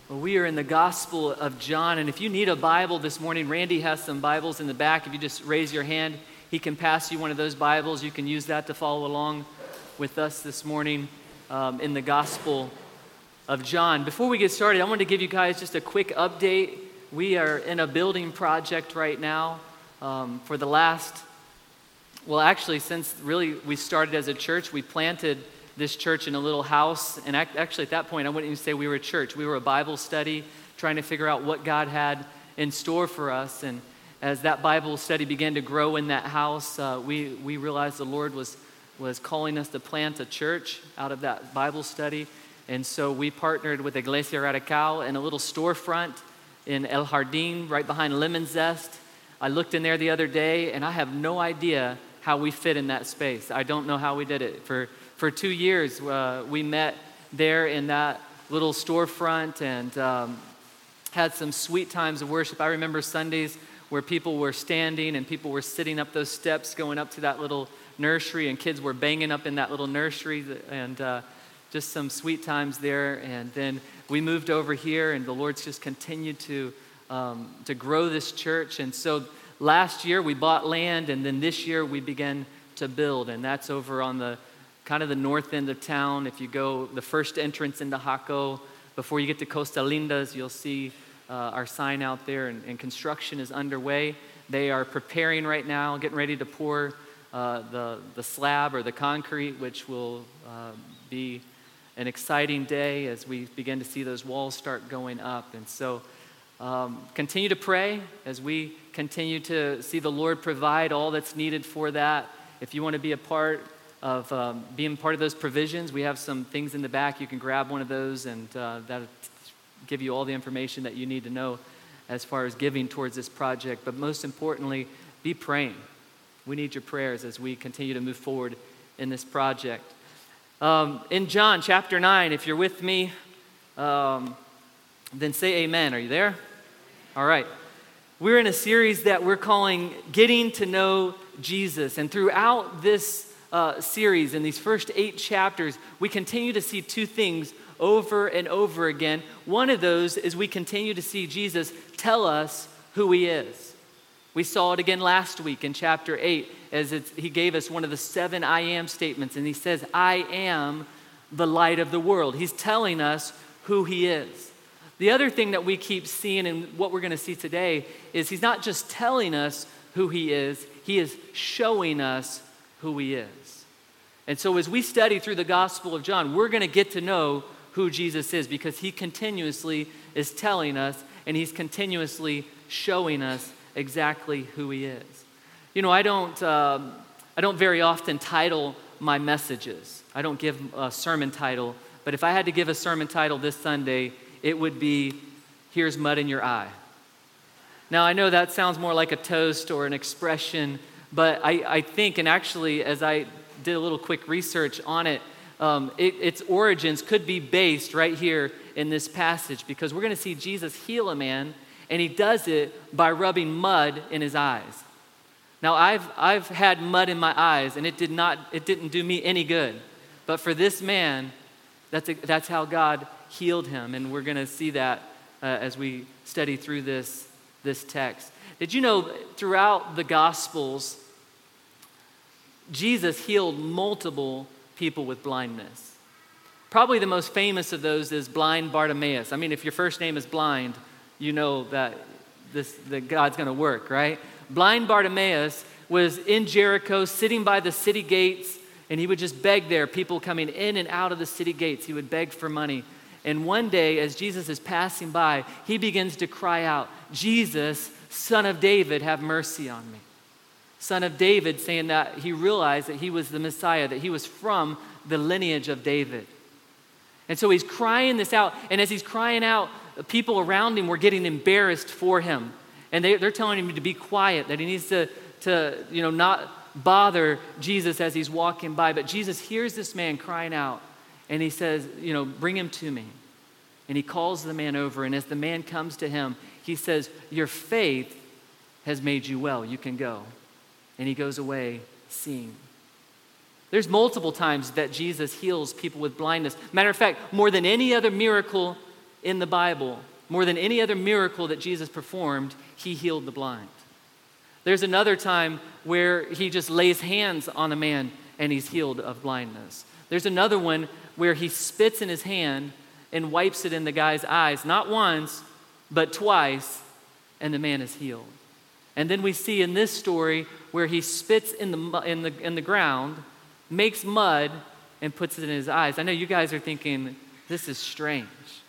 Well, we are in the Gospel of John, and if you need a Bible this morning, Randy has some Bibles in the back. If you just raise your hand, he can pass you one of those Bibles. You can use that to follow along with us this morning in the Gospel of John. Before we get started, I want to give you guys just a quick update. We are in a building project right now for the last, since really we started as a church, we planted this church in a little house, and actually at that point I wouldn't even say we were a church. We were a Bible study trying to figure out what God had in store for us, and as that Bible study began to grow in that house, we realized the Lord was calling us to plant a church out of that Bible study, and so we partnered with Iglesia Radical in a little storefront in El Jardín right behind Lemon Zest. I looked in there the other day, and I have no idea how we fit in that space. I don't know how we did it. For 2 years, we met there in that little storefront and had some sweet times of worship. I remember Sundays where people were standing and people were sitting up those steps going up to that little nursery, and kids were banging up in that little nursery, and just some sweet times there. And then we moved over here, and the Lord's just continued to grow this church. And so last year we bought land, and then this year we began to build, and that's over on the kind of the north end of town. If you go the first entrance into Jaco, before you get to Costa Lindas, you'll see our sign out there, and construction is underway. They are preparing right now, getting ready to pour the slab or the concrete, which will be an exciting day as we begin to see those walls start going up. And so continue to pray as we continue to see the Lord provide all that's needed for that. If you want to be a part of being part of those provisions, we have some things in the back. You can grab one of those, and that'll give you all the information that you need to know as far as giving towards this project. But most importantly, be praying. We need your prayers as we continue to move forward in this project. In John chapter 9, if you're with me, then say amen. Are you there? All right. We're in a series that we're calling Getting to Know Jesus. And throughout this series, in these first 8 chapters, we continue to see 2 things over and over again. One of those is we continue to see Jesus tell us who he is. We saw it again last week in chapter 8 as he gave us one of the 7 I am statements, and he says, I am the light of the world. He's telling us who he is. The other thing that we keep seeing, and what we're going to see today, is he's not just telling us who he is showing us who he is. And so as we study through the Gospel of John, we're going to get to know who Jesus is, because he continuously is telling us, and he's continuously showing us exactly who he is. You know, I don't very often title my messages. I don't give a sermon title, but if I had to give a sermon title this Sunday, it would be, Here's Mud in Your Eye. Now, I know that sounds more like a toast or an expression, but I think, and actually as I did a little quick research on it, its origins could be based right here in this passage, because we're going to see Jesus heal a man, and he does it by rubbing mud in his eyes. Now, I've had mud in my eyes, and it didn't do me any good. But for this man, that's how God healed him, and we're going to see that as we study through this text. Did you know throughout the Gospels, Jesus healed multiple people with blindness? Probably the most famous of those is blind Bartimaeus. I mean, if your first name is blind, you know that God's going to work, right? Blind Bartimaeus was in Jericho, sitting by the city gates, and he would just beg there, people coming in and out of the city gates. He would beg for money. And one day, as Jesus is passing by, he begins to cry out, Jesus, Son of David, have mercy on me. Son of David, saying that he realized that he was the Messiah, that he was from the lineage of David. And so he's crying this out, and as he's crying out, people around him were getting embarrassed for him. And they're telling him to be quiet, that he needs to not bother Jesus as he's walking by. But Jesus hears this man crying out, and he says, bring him to me. And he calls the man over, and as the man comes to him, he says, your faith has made you well. You can go. And he goes away seeing. There's multiple times that Jesus heals people with blindness. Matter of fact, more than any other miracle in the Bible, more than any other miracle that Jesus performed, he healed the blind. There's another time where he just lays hands on a man and he's healed of blindness. There's another one where he spits in his hand and wipes it in the guy's eyes, not once, but twice, and the man is healed. And then we see in this story where he spits in the ground, makes mud, and puts it in his eyes. I know you guys are thinking, this is strange.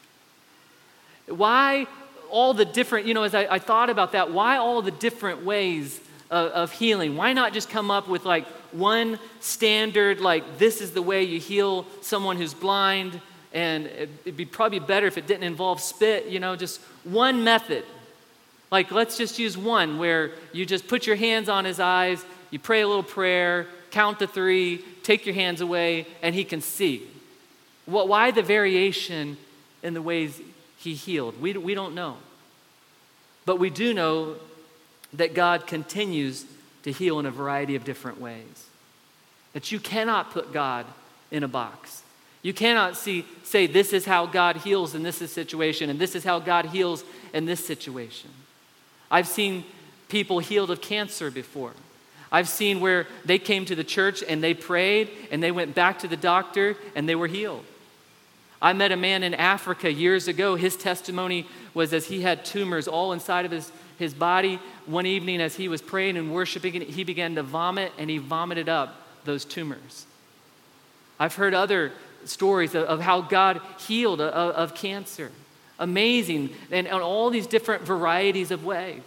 Why all the different, as I thought about that, why all the different ways of healing? Why not just come up with like one standard, like this is the way you heal someone who's blind, and it'd be probably better if it didn't involve spit, just one method. Like, let's just use one where you just put your hands on his eyes, you pray a little prayer, count to 3, take your hands away, and he can see. Why the variation in the ways he healed? We don't know. But we do know that God continues to heal in a variety of different ways. That you cannot put God in a box. You cannot say this is how God heals in this situation, and this is how God heals in this situation. I've seen people healed of cancer before. I've seen where they came to the church and they prayed and they went back to the doctor and they were healed. I met a man in Africa years ago. His testimony was as he had tumors all inside of his body. One evening as he was praying and worshiping, he began to vomit and he vomited up those tumors. I've heard other stories of how God healed of cancer. Amazing, and in all these different varieties of ways.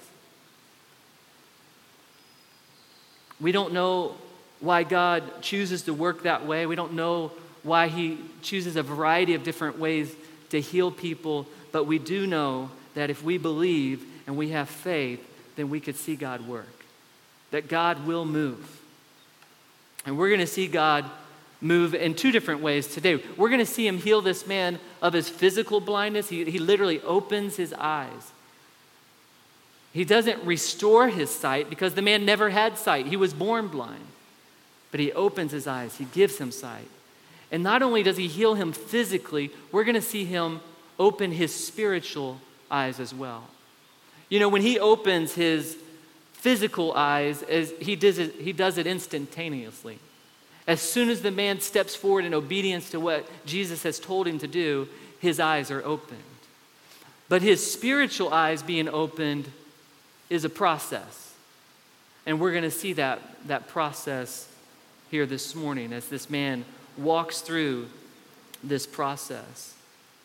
We don't know why God chooses to work that way. We don't know why he chooses a variety of different ways to heal people, but we do know that if we believe and we have faith, then we could see God work, that God will move. And we're going to see God move in 2 different ways today. We're going to see him heal this man of his physical blindness. He literally opens his eyes. He doesn't restore his sight because the man never had sight. He was born blind. But he opens his eyes. He gives him sight. And not only does he heal him physically, we're going to see him open his spiritual eyes as well. When he opens his physical eyes, he does it instantaneously. As soon as the man steps forward in obedience to what Jesus has told him to do, his eyes are opened. But his spiritual eyes being opened is a process. And we're going to see that process here this morning as this man walks through this process.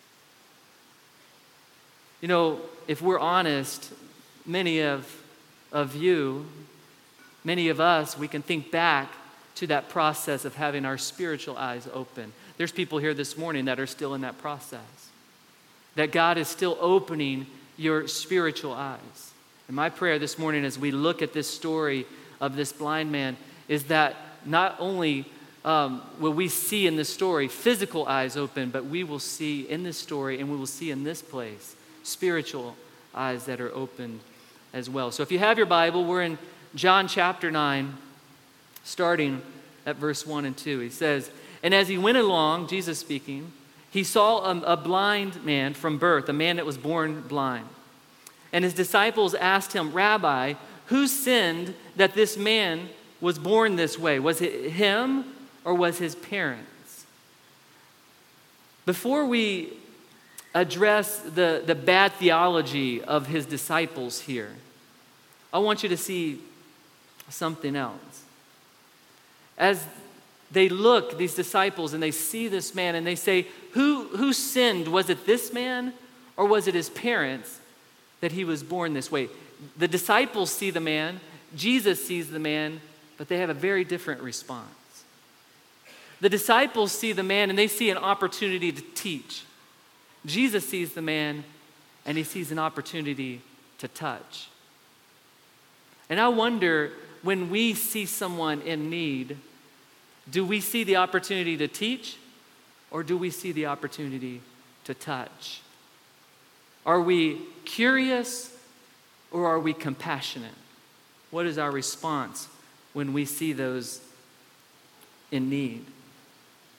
If we're honest, many of you, many of us, we can think back to that process of having our spiritual eyes open. There's people here this morning that are still in that process. That God is still opening your spiritual eyes. And my prayer this morning as we look at this story of this blind man is that not only will we see in this story physical eyes open, but we will see in this story and we will see in this place spiritual eyes that are opened as well. So if you have your Bible, we're in John chapter 9, starting at verse 1 and 2. He says, "And as he went along," Jesus speaking, "he saw a blind man from birth, a man that was born blind. And his disciples asked him, 'Rabbi, who sinned that this man was born this way? Was it him or was his parents?'" Before we address the bad theology of his disciples here, I want you to see something else. As they look, these disciples, and they see this man and they say, who sinned? Was it this man or was it his parents that he was born this way? The disciples see the man, Jesus sees the man, but they have a very different response. The disciples see the man and they see an opportunity to teach. Jesus sees the man and he sees an opportunity to touch. And I wonder, when we see someone in need, do we see the opportunity to teach or do we see the opportunity to touch? Are we curious or are we compassionate? What is our response when we see those in need?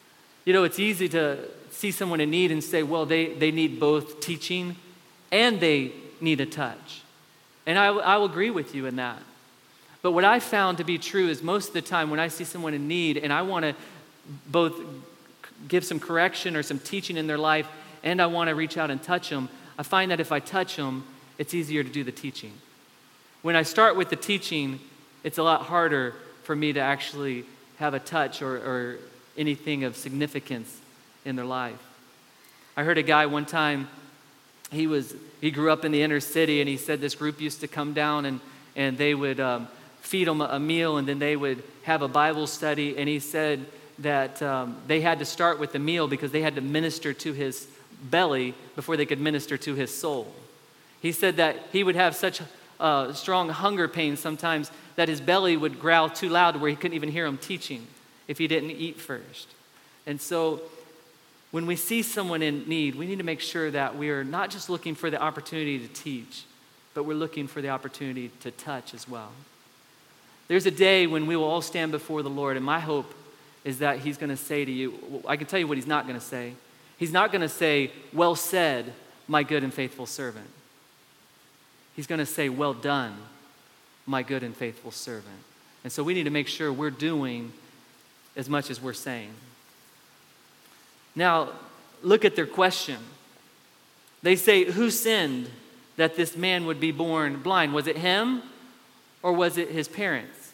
It's easy to see someone in need and say, well, they need both teaching and they need a touch. And I will agree with you in that. But what I found to be true is most of the time when I see someone in need and I want to both give some correction or some teaching in their life and I want to reach out and touch them, I find that if I touch them, it's easier to do the teaching. When I start with the teaching, it's a lot harder for me to actually have a touch or anything of significance in their life. I heard a guy one time, he grew up in the inner city, and he said this group used to come down and they would feed him a meal, and then they would have a Bible study, and he said that they had to start with the meal because they had to minister to his belly before they could minister to his soul. He said that he would have such strong hunger pains sometimes that his belly would growl too loud where he couldn't even hear him teaching if he didn't eat first. And so when we see someone in need, we need to make sure that we are not just looking for the opportunity to teach, but we're looking for the opportunity to touch as well. There's a day when we will all stand before the Lord, and my hope is that he's going to say to you, I can tell you what he's not going to say. He's not going to say, well said, my good and faithful servant. He's going to say, well done, my good and faithful servant. And so we need to make sure we're doing as much as we're saying. Now, look at their question. They say, who sinned that this man would be born blind? Was it him or was it his parents?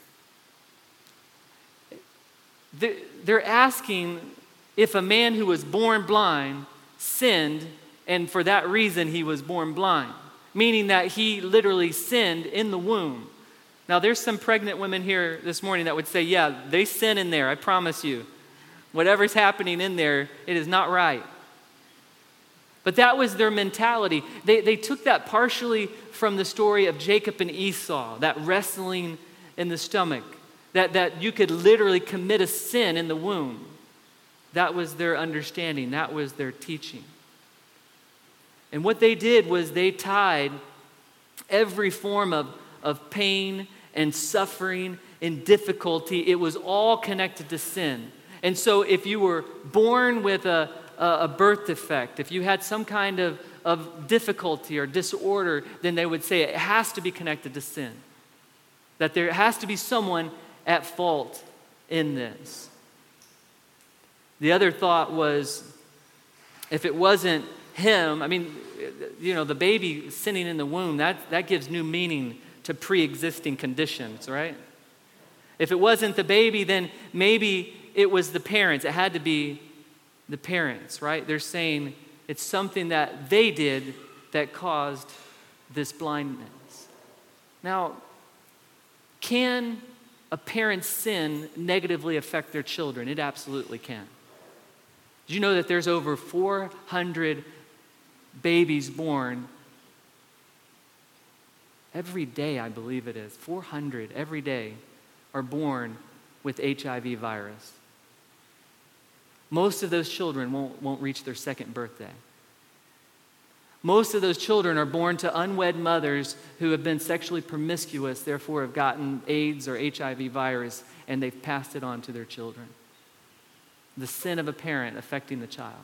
They're asking if a man who was born blind sinned and for that reason he was born blind, meaning that he literally sinned in the womb. Now, there's some pregnant women here this morning that would say, yeah, they sin in there, I promise you. Whatever's happening in there, it is not right. But that was their mentality. They took that partially from the story of Jacob and Esau, that wrestling in the stomach, that you could literally commit a sin in the womb. That was their understanding. That was their teaching. And what they did was they tied every form of pain and suffering and difficulty. It was all connected to sin. And so if you were born with a birth defect, if you had some kind of difficulty or disorder, then they would say it has to be connected to sin. That there has to be someone at fault in this. The other thought was, if it wasn't him, the baby sinning in the womb, that gives new meaning to pre-existing conditions, right? If it wasn't the baby, then maybe it was the parents. It had to be the parents, right? They're saying it's something that they did that caused this blindness. Now, can a parent's sin negatively affect their children? It absolutely can. Did you know that there's over 400 babies born every day, I believe it is. 400 every day are born with HIV virus. Most of those children won't reach their second birthday. Most of those children are born to unwed mothers who have been sexually promiscuous, therefore have gotten AIDS or HIV virus, and they've passed it on to their children. The sin of a parent affecting the child.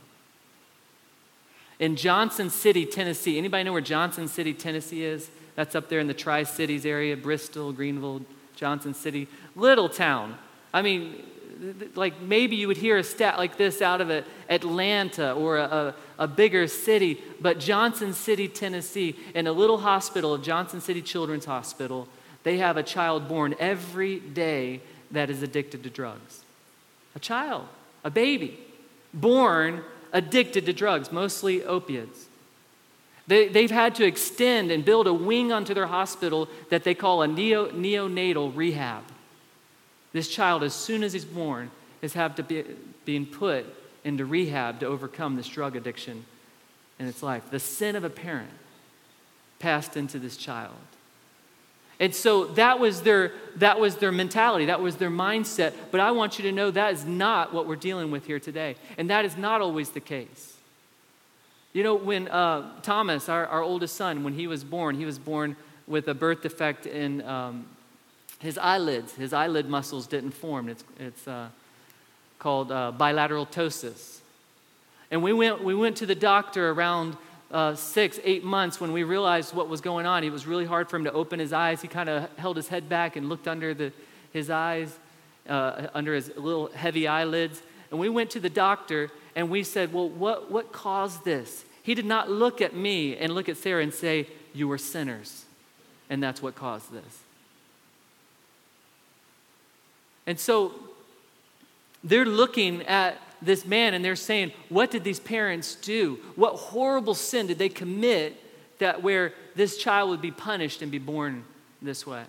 In Johnson City, Tennessee, anybody know where Johnson City, Tennessee is? That's up there in the Tri-Cities area, Bristol, Greenville, Johnson City. Little town. Like maybe you would hear a stat like this out of Atlanta or a bigger city, but Johnson City, Tennessee, in a little hospital, Johnson City Children's Hospital, they have a child born every day that is addicted to drugs. A child, a baby, born addicted to drugs, mostly opiates. They've had to extend and build a wing onto their hospital that they call a neonatal rehab. This child, as soon as he's born, is being put into rehab to overcome this drug addiction in its life. The sin of a parent passed into this child. And so that was their mentality, that was their mindset. But I want you to know that is not what we're dealing with here today. And that is not always the case. You know, when Thomas, our oldest son, when he was born with a birth defect in his eyelids. His eyelid muscles didn't form. called bilateral ptosis. And we went to the doctor around 6-8 months when we realized what was going on. It was really hard for him to open his eyes. He kind of held his head back and looked under his eyes, under his little heavy eyelids. And we went to the doctor and we said, well, what caused this? He did not look at me and look at Sarah and say, you were sinners, and that's what caused this. And so they're looking at this man and they're saying, what did these parents do? What horrible sin did they commit that where this child would be punished and be born this way?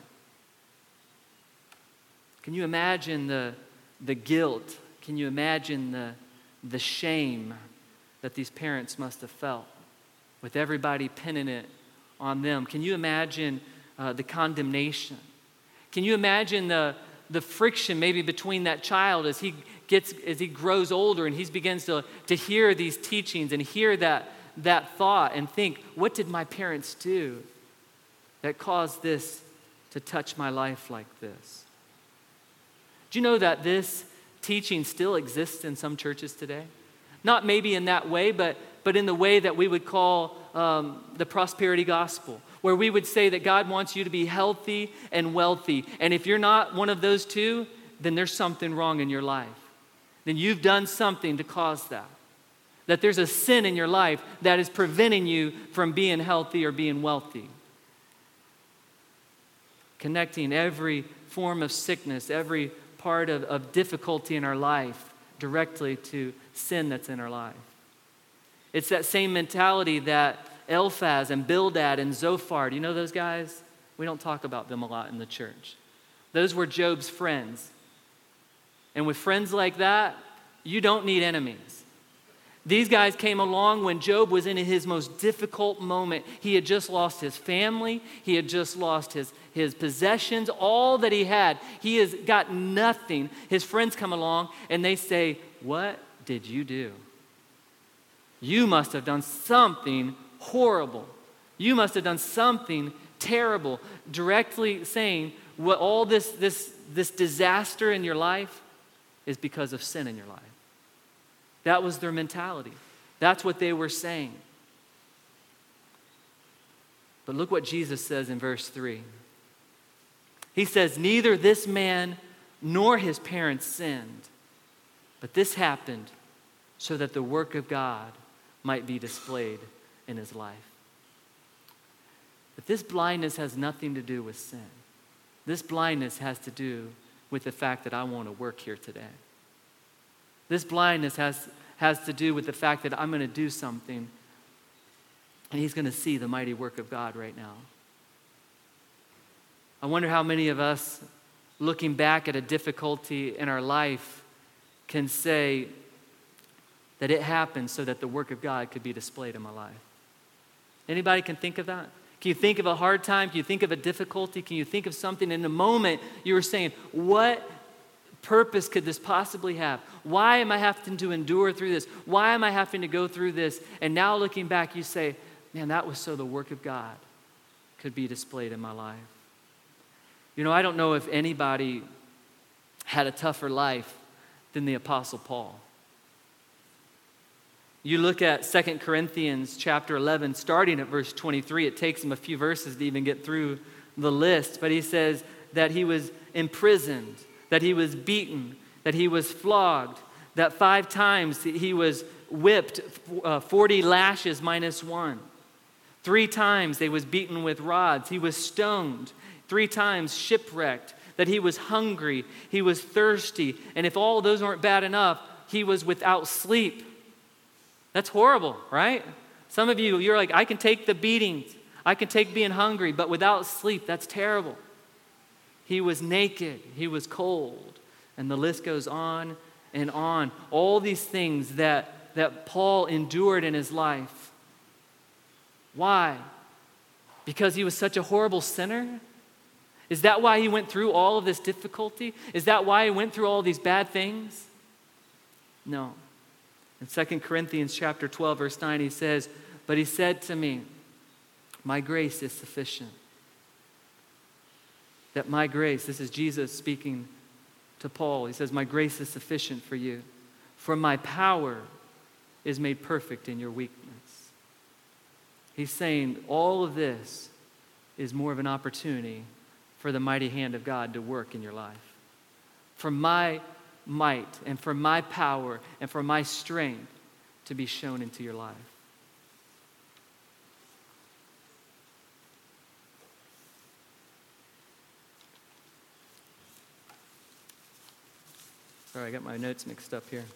Can you imagine the guilt? Can you imagine the shame that these parents must have felt with everybody pinning it on them? Can you imagine the condemnation? Can you imagine the friction maybe between that child as he grows older and he begins to hear these teachings and hear that thought and think, what did my parents do that caused this to touch my life like this? Do you know that this teaching still exists in some churches today? Not maybe in that way, but in the way that we would call the prosperity gospel, where we would say that God wants you to be healthy and wealthy. And if you're not one of those two, then there's something wrong in your life. Then you've done something to cause that. That there's a sin in your life that is preventing you from being healthy or being wealthy. Connecting every form of sickness, every part of difficulty in our life directly to sin that's in our life. It's that same mentality that Eliphaz and Bildad and Zophar, do you know those guys? We don't talk about them a lot in the church. Those were Job's friends. And with friends like that, you don't need enemies. These guys came along when Job was in his most difficult moment. He had just lost his family. He had just lost his possessions, all that he had. He has got nothing. His friends come along and they say, what did you do? You must have done something horrible. You must have done something terrible. Directly saying what all this disaster in your life is because of sin in your life. That was their mentality. That's what they were saying. But look what Jesus says in verse 3. He says, neither this man nor his parents sinned, but this happened so that the work of God might be displayed in his life. But this blindness has nothing to do with sin. This blindness has to do with the fact that I want to work here today. This blindness has to do with the fact that I'm going to do something and he's going to see the mighty work of God right now. I wonder how many of us, looking back at a difficulty in our life, can say that it happened so that the work of God could be displayed in my life. Anybody can think of that? Can you think of a hard time? Can you think of a difficulty? Can you think of something in the moment you were saying, what purpose could this possibly have? Why am I having to endure through this? Why am I having to go through this? And now looking back, you say, man, that was so the work of God could be displayed in my life. You know, I don't know if anybody had a tougher life than the Apostle Paul. You look at 2 Corinthians chapter 11, starting at verse 23. It takes him a few verses to even get through the list. But he says that he was imprisoned, that he was beaten, that he was flogged, that 5 times he was whipped, 40 lashes minus 1. 3 times they was beaten with rods. He was stoned. 3 times shipwrecked, that he was hungry, he was thirsty, and if all those aren't bad enough, he was without sleep. That's horrible, right? Some of you, you're like, I can take the beatings, I can take being hungry, but without sleep, that's terrible. He was naked, he was cold, and the list goes on and on. All these things that Paul endured in his life. Why? Because he was such a horrible sinner? Is that why he went through all of this difficulty? Is that why he went through all these bad things? No. In 2 Corinthians chapter 12, verse 9, he says, but he said to me, my grace is sufficient. That my grace, this is Jesus speaking to Paul. He says, my grace is sufficient for you, for my power is made perfect in your weakness. He's saying all of this is more of an opportunity for the mighty hand of God to work in your life. For my might and for my power and for my strength to be shown into your life. Sorry, I got my notes mixed up here.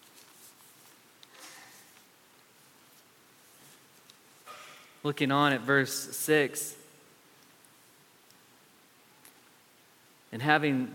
Looking on at verse 6, and having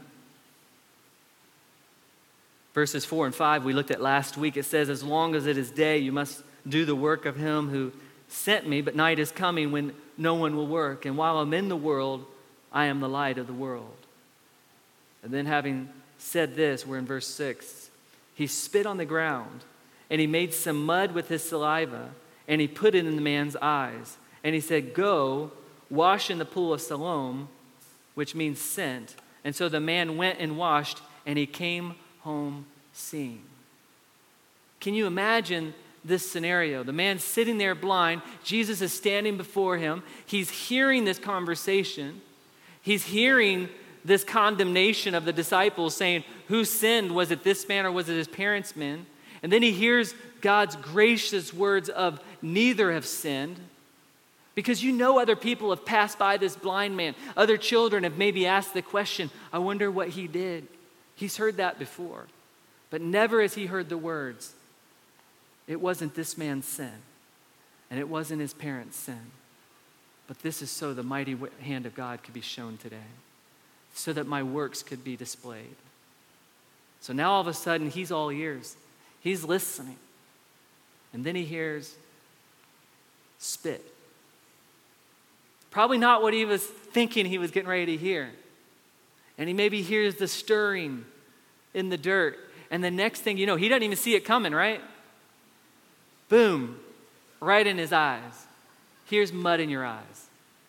verses 4 and 5 we looked at last week, it says, as long as it is day, you must do the work of him who sent me, but night is coming when no one will work. And while I'm in the world, I am the light of the world. And then having said this, we're in verse 6, he spit on the ground, and he made some mud with his saliva, and he put it in the man's eyes. And he said, go, wash in the pool of Siloam, which means sent. And so the man went and washed, and he came home seeing. Can you imagine this scenario? The man's sitting there blind. Jesus is standing before him. He's hearing this conversation. He's hearing this condemnation of the disciples saying, who sinned? Was it this man or was it his parents' men? And then he hears God's gracious words of neither have sinned. Because you know other people have passed by this blind man. Other children have maybe asked the question, I wonder what he did. He's heard that before. But never has he heard the words, it wasn't this man's sin. And it wasn't his parents' sin. But this is so the mighty hand of God could be shown today. So that my works could be displayed. So now all of a sudden he's all ears. He's listening. And then he hears spit. Probably not what he was thinking he was getting ready to hear. And he maybe hears the stirring in the dirt. And the next thing you know, he doesn't even see it coming, right? Boom, right in his eyes. Here's mud in your eyes.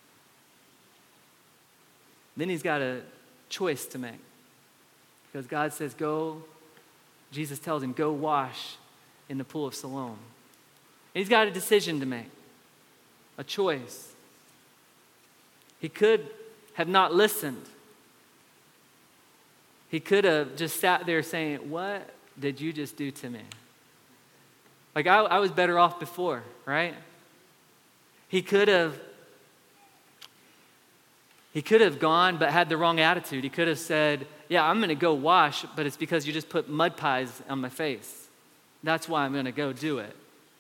Then he's got a choice to make. Because God says, go, Jesus tells him, go wash in the pool of Siloam. And he's got a decision to make, a choice. He could have not listened. He could have just sat there saying, what did you just do to me? Like I was better off before, right? He could have gone but had the wrong attitude. He could have said, yeah, I'm going to go wash, but it's because you just put mud pies on my face. That's why I'm going to go do it.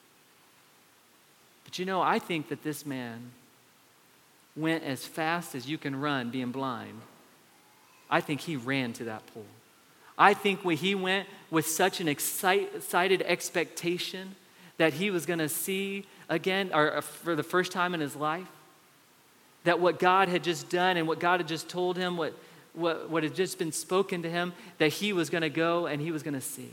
But you know, I think that this man went as fast as you can run being blind. I think he ran to that pool. I think when he went with such an excited expectation that he was going to see again, or for the first time in his life, that what God had just done and what God had just told him, what had just been spoken to him, that he was going to go and he was going to see.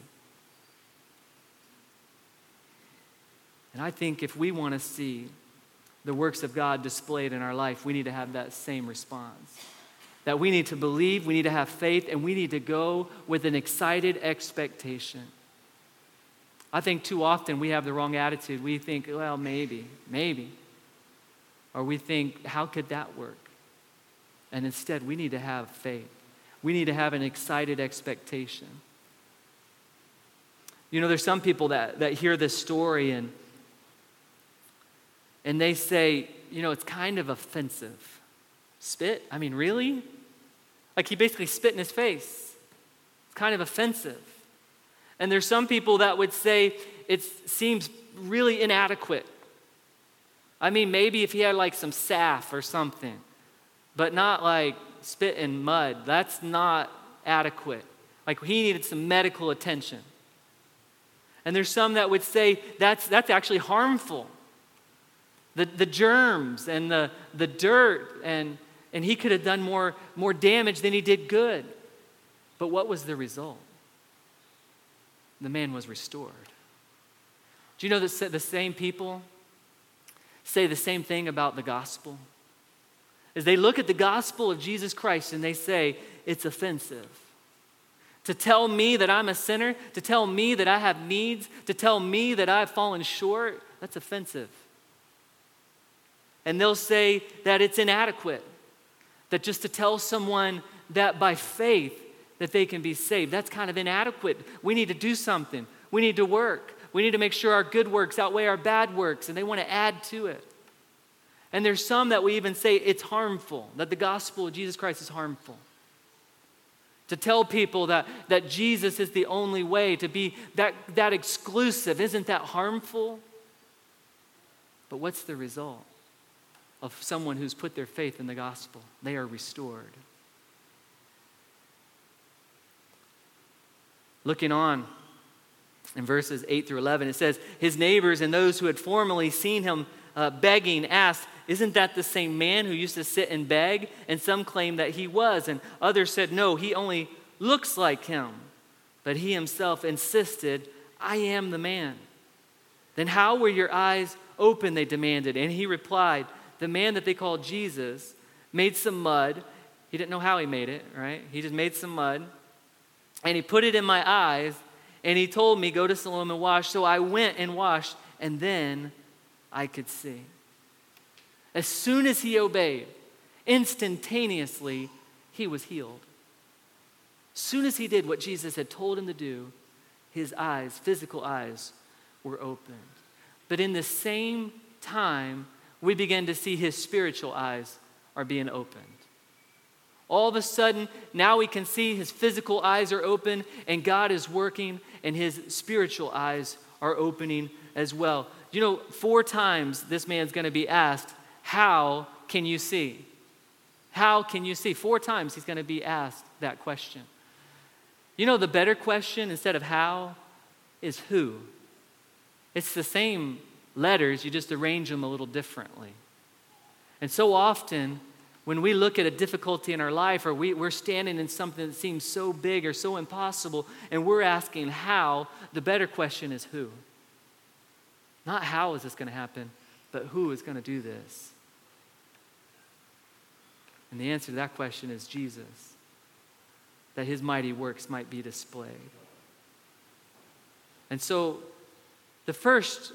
And I think if we want to see the works of God displayed in our life, we need to have that same response. That we need to believe, we need to have faith, and we need to go with an excited expectation. I think too often we have the wrong attitude. We think, well, maybe. Or we think, how could that work? And instead, we need to have faith. We need to have an excited expectation. You know, there's some people that hear this story and they say, you know, it's kind of offensive. Spit? I mean, really? Like he basically spit in his face. It's kind of offensive. And there's some people that would say it seems really inadequate. I mean, maybe if he had like some salve or something, but not like spit and mud. That's not adequate. Like he needed some medical attention. And there's some that would say that's actually harmful. The germs and the dirt and he could have done more damage than he did good. But what was the result? The man was restored. Do you know that the same people say the same thing about the gospel? As they look at the gospel of Jesus Christ and they say it's offensive. To tell me that I'm a sinner, to tell me that I have needs, to tell me that I've fallen short, that's offensive. And they'll say that it's inadequate, that just to tell someone that by faith that they can be saved, that's kind of inadequate. We need to do something. We need to work. We need to make sure our good works outweigh our bad works, and they want to add to it. And there's some that we even say it's harmful, that the gospel of Jesus Christ is harmful. To tell people that Jesus is the only way, to be that exclusive, isn't that harmful? But what's the result of someone who's put their faith in the gospel? They are restored. Looking on in verses 8 through 11, it says, his neighbors and those who had formerly seen him begging asked, isn't that the same man who used to sit and beg? And some claimed that he was, and others said, no, he only looks like him. But he himself insisted, I am the man. Then how were your eyes open, they demanded. And he replied, the man that they called Jesus made some mud. He didn't know how he made it, right? He just made some mud. And he put it in my eyes, and he told me, go to Siloam and wash. So I went and washed, and then I could see. As soon as he obeyed, instantaneously, he was healed. As soon as he did what Jesus had told him to do, his eyes, physical eyes, were opened. But in the same time, we began to see his spiritual eyes are being opened. All of a sudden, now we can see his physical eyes are open, and God is working, and his spiritual eyes are opening as well. 4 times this man's going to be asked, how can you see? How can you see? 4 times he's going to be asked that question. The better question instead of how is who. It's the same letters, you just arrange them a little differently. And so often, when we look at a difficulty in our life, or we're standing in something that seems so big or so impossible, and we're asking how, the better question is who. Not how is this going to happen, but who is going to do this? And the answer to that question is Jesus, that his mighty works might be displayed. And so, the first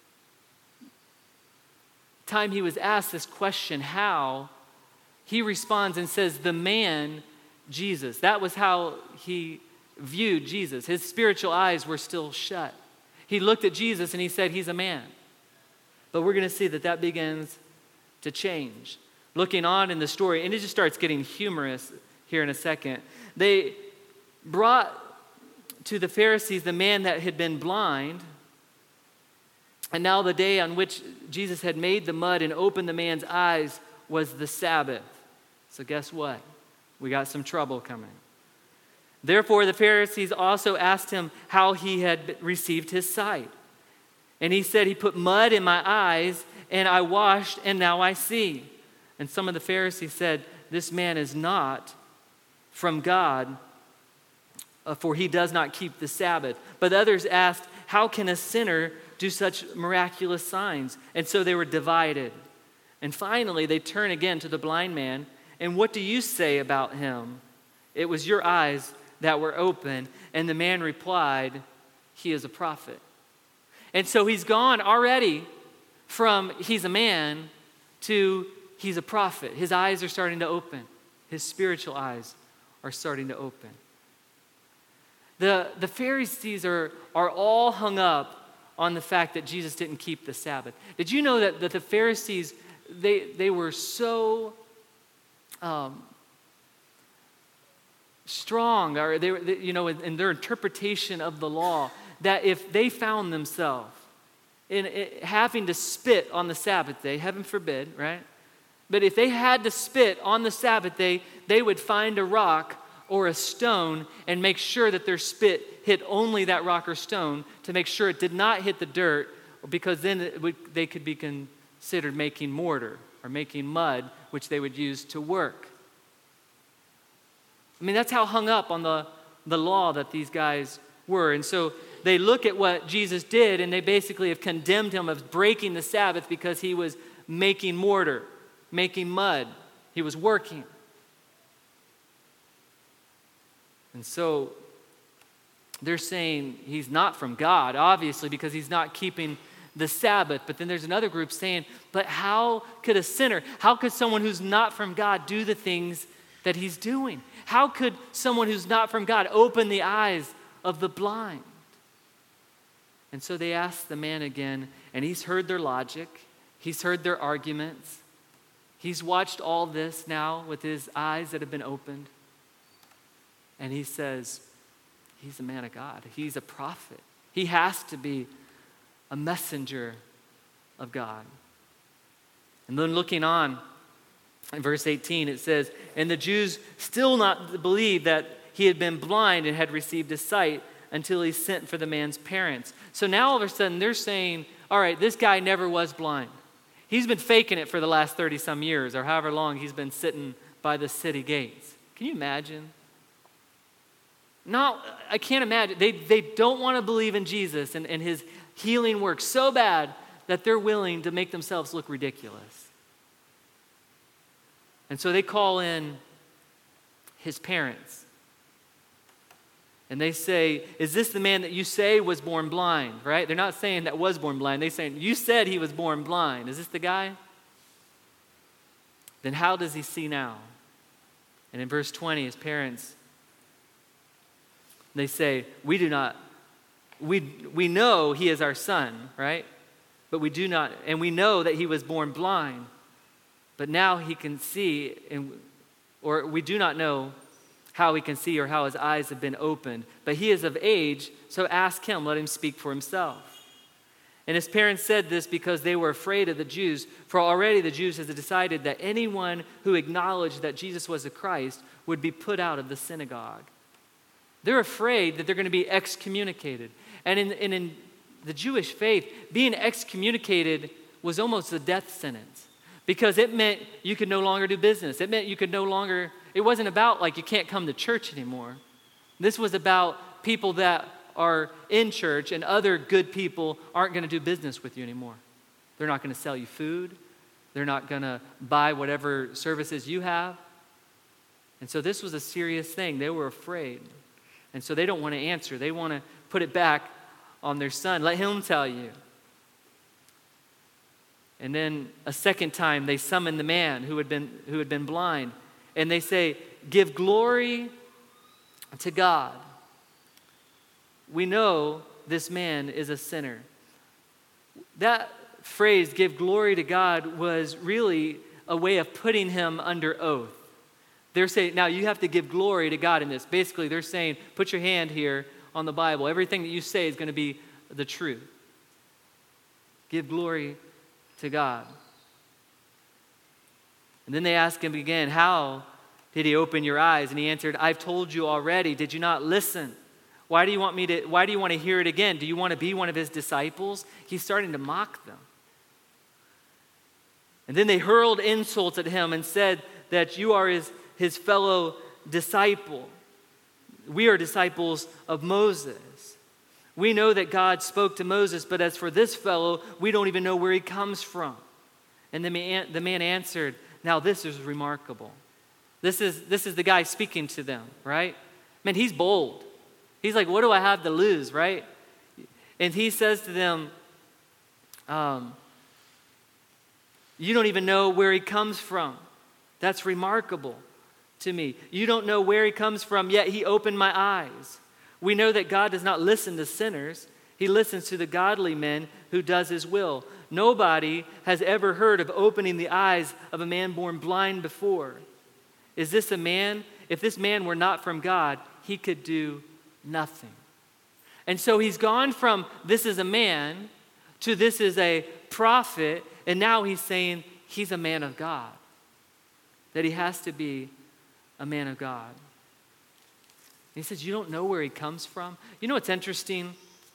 time he was asked this question, how, he responds and says, the man, Jesus. That was how he viewed Jesus. His spiritual eyes were still shut. He looked at Jesus and he said, he's a man. But we're going to see that begins to change. Looking on in the story, and it just starts getting humorous here in a second. They brought to the Pharisees the man that had been blind, and now the day on which Jesus had made the mud and opened the man's eyes was the Sabbath. So guess what? We got some trouble coming. Therefore, the Pharisees also asked him how he had received his sight. And he said, he put mud in my eyes, and I washed, and now I see. And some of the Pharisees said, this man is not from God, for he does not keep the Sabbath. But others asked, how can a sinner do such miraculous signs? And so they were divided. And finally, they turn again to the blind man. And what do you say about him? It was your eyes that were open. And the man replied, he is a prophet. And so he's gone already from he's a man to he's a prophet. His eyes are starting to open. His spiritual eyes are starting to open. The Pharisees are all hung up on the fact that Jesus didn't keep the Sabbath. Did you know that the Pharisees, they were so strong, or they in their interpretation of the law, that if they found themselves in having to spit on the Sabbath day, heaven forbid, right? But if they had to spit on the Sabbath day, they would find a rock or a stone and make sure that their spit hit only that rock or stone to make sure it did not hit the dirt, because then they could be considered making mortar or making mud, which they would use to work. I mean, that's how hung up on the law that these guys were. And so they look at what Jesus did, and they basically have condemned him of breaking the Sabbath because he was making mortar, making mud. He was working. And so they're saying he's not from God, obviously, because he's not keeping the Sabbath. But then there's another group saying, but how could a sinner, how could someone who's not from God do the things that he's doing? How could someone who's not from God open the eyes of the blind? And so they ask the man again, and he's heard their logic. He's heard their arguments. He's watched all this now with his eyes that have been opened. And he says, he's a man of God. He's a prophet. He has to be a messenger of God. And then looking on, in verse 18, it says, and the Jews still not believed that he had been blind and had received his sight until he sent for the man's parents. So now all of a sudden they're saying, all right, this guy never was blind. He's been faking it for the last 30 some years or however long he's been sitting by the city gates. Can you imagine? No, I can't imagine. They don't want to believe in Jesus and his healing work so bad that they're willing to make themselves look ridiculous. And so they call in his parents. And they say, is this the man that you say was born blind, right? They're not saying that was born blind. They're saying, you said he was born blind. Is this the guy? Then how does he see now? And in verse 20, his parents, they say, we know he is our son, right? But we do not, and we know that he was born blind. But now he can see, or we do not know how he can see or how his eyes have been opened. But he is of age, so ask him, let him speak for himself. And his parents said this because they were afraid of the Jews, for already the Jews had decided that anyone who acknowledged that Jesus was the Christ would be put out of the synagogue. They're afraid that they're going to be excommunicated. And in the Jewish faith, being excommunicated was almost a death sentence because it meant you could no longer do business. It meant you could no longer, it wasn't about like you can't come to church anymore. This was about people that are in church and other good people aren't going to do business with you anymore. They're not going to sell you food. They're not going to buy whatever services you have. And so this was a serious thing. They were afraid. And so they don't want to answer. They want to put it back on their son. Let him tell you. And then a second time they summon the man who had been blind. And they say, give glory to God. We know this man is a sinner. That phrase, give glory to God, was really a way of putting him under oath. They're saying, now you have to give glory to God in this. Basically, they're saying, put your hand here on the Bible. Everything that you say is going to be the truth. Give glory to God. And then they ask him again, how did he open your eyes? And he answered, I've told you already. Did you not listen? Why do you want to hear it again? Do you want to be one of his disciples? He's starting to mock them. And then they hurled insults at him and said that you are his fellow disciple. We are disciples of Moses. We know that God spoke to Moses, but as for this fellow, we don't even know where he comes from. And the man answered, now this is remarkable. This is the guy speaking to them, right? Man, he's bold. He's like, what do I have to lose, right? And he says to them, you don't even know where he comes from. That's remarkable to me. You don't know where he comes from, yet he opened my eyes. We know that God does not listen to sinners. He listens to the godly men who does his will. Nobody has ever heard of opening the eyes of a man born blind before. Is this a man? If this man were not from God, he could do nothing. And so he's gone from this is a man to this is a prophet, and now he's saying he's a man of God. That he has to be a man of God. And he says, you don't know where he comes from? You know what's interesting?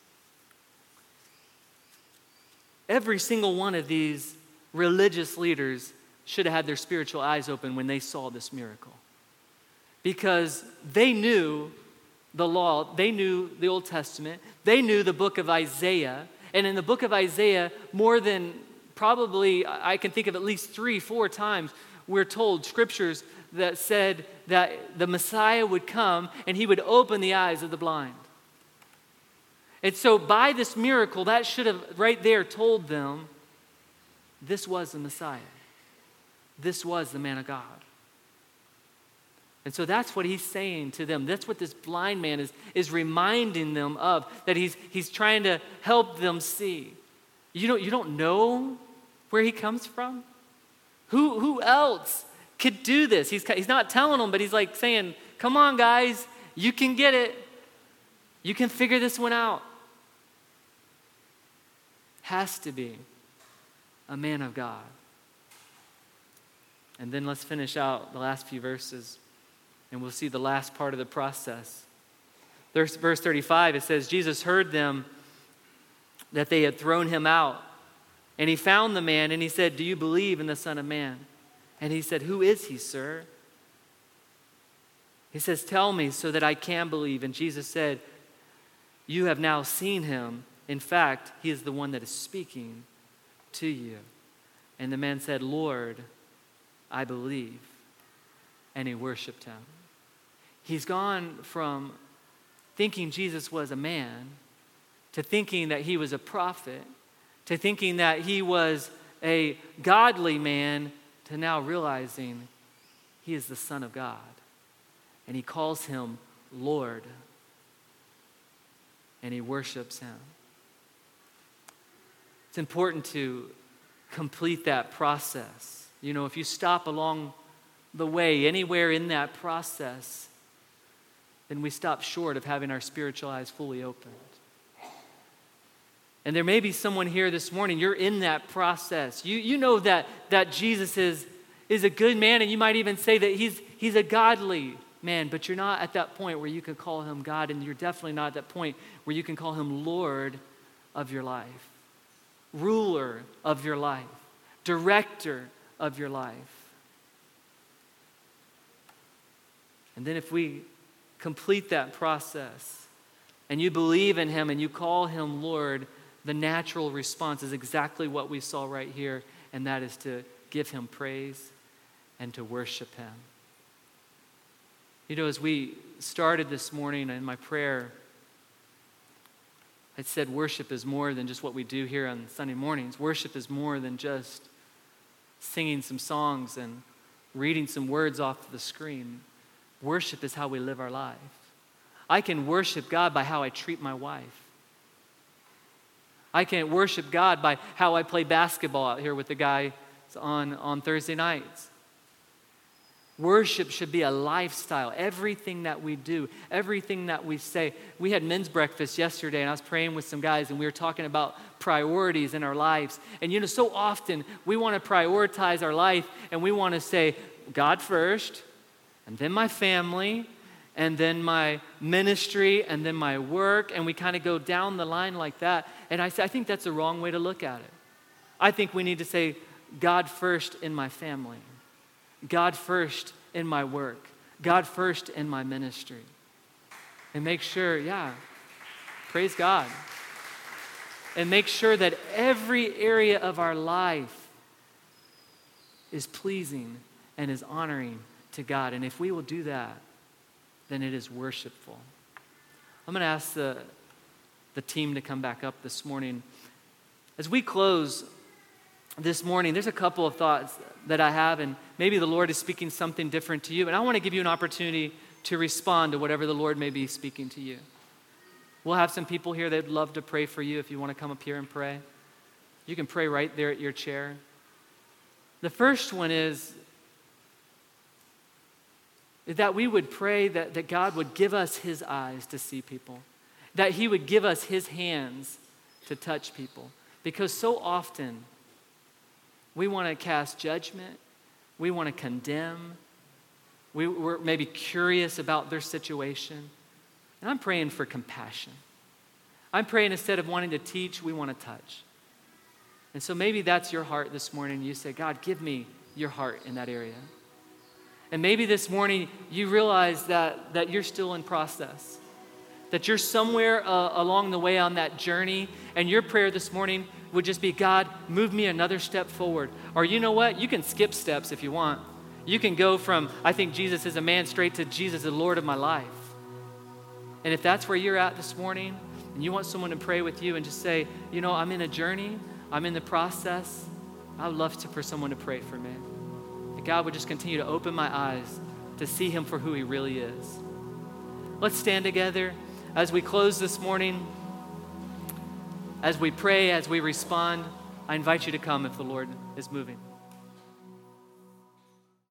Every single one of these religious leaders should have had their spiritual eyes open when they saw this miracle. Because they knew the law, they knew the Old Testament, they knew the book of Isaiah, and in the book of Isaiah, more than probably, I can think of at least 3-4 times, we're told scriptures that said that the Messiah would come and he would open the eyes of the blind. And so by this miracle, that should have right there told them this was the Messiah. This was the man of God. And so that's what he's saying to them. That's what this blind man is reminding them of, that he's trying to help them see. You don't know where he comes from? Who else could do this? He's not telling them, but he's like saying, come on, guys, you can get it. You can figure this one out. Has to be a man of God. And then let's finish out the last few verses, and we'll see the last part of the process. There's verse 35, it says, Jesus heard them that they had thrown him out. And he found the man, and he said, do you believe in the Son of Man? And he said, who is he, sir? He says, tell me so that I can believe. And Jesus said, you have now seen him. In fact, he is the one that is speaking to you. And the man said, Lord, I believe. And he worshiped him. He's gone from thinking Jesus was a man to thinking that he was a prophet, to thinking that he was a godly man, to now realizing he is the Son of God. And he calls him Lord. And he worships him. It's important to complete that process. You know, if you stop along the way, anywhere in that process, then we stop short of having our spiritual eyes fully opened. And there may be someone here this morning, you're in that process. You know that Jesus is a good man, and you might even say that he's a godly man, but you're not at that point where you can call him God, and you're definitely not at that point where you can call him Lord of your life, ruler of your life, director of your life. And then if we complete that process and you believe in him and you call him Lord, the natural response is exactly what we saw right here, and that is to give him praise and to worship him. You know, as we started this morning in my prayer, I said worship is more than just what we do here on Sunday mornings. Worship is more than just singing some songs and reading some words off the screen. Worship is how we live our life. I can worship God by how I treat my wife. I can worship God by how I play basketball out here with the guys on Thursday nights. Worship should be a lifestyle. Everything that we do, everything that we say. We had men's breakfast yesterday, and I was praying with some guys, and we were talking about priorities in our lives. And you know, so often we want to prioritize our life, and we want to say, God first, and then my family, and then my ministry, and then my work, and we kind of go down the line like that. And I think that's the wrong way to look at it. I think we need to say, God first in my family. God first in my work. God first in my ministry. And make sure, praise God. And make sure that every area of our life is pleasing and is honoring to God. And if we will do that, then it is worshipful. I'm going to ask the team to come back up this morning. As we close this morning, there's a couple of thoughts that I have, and maybe the Lord is speaking something different to you, and I want to give you an opportunity to respond to whatever the Lord may be speaking to you. We'll have some people here that'd love to pray for you if you want to come up here and pray. You can pray right there at your chair. The first one is that we would pray that God would give us his eyes to see people, that he would give us his hands to touch people. Because so often we want to cast judgment, we want to condemn, we're maybe curious about their situation. And I'm praying for compassion. I'm praying instead of wanting to teach, we want to touch. And so maybe that's your heart this morning. You say, God, give me your heart in that area. And maybe this morning you realize that you're still in process, that you're somewhere along the way on that journey, and your prayer this morning would just be, God, move me another step forward. Or you know what? You can skip steps if you want. You can go from, I think Jesus is a man, straight to Jesus is the Lord of my life. And if that's where you're at this morning, and you want someone to pray with you and just say, I'm in a journey, I'm in the process, I would love for someone to pray for me. That God would just continue to open my eyes to see him for who he really is. Let's stand together as we close this morning. As we pray, as we respond, I invite you to come if the Lord is moving.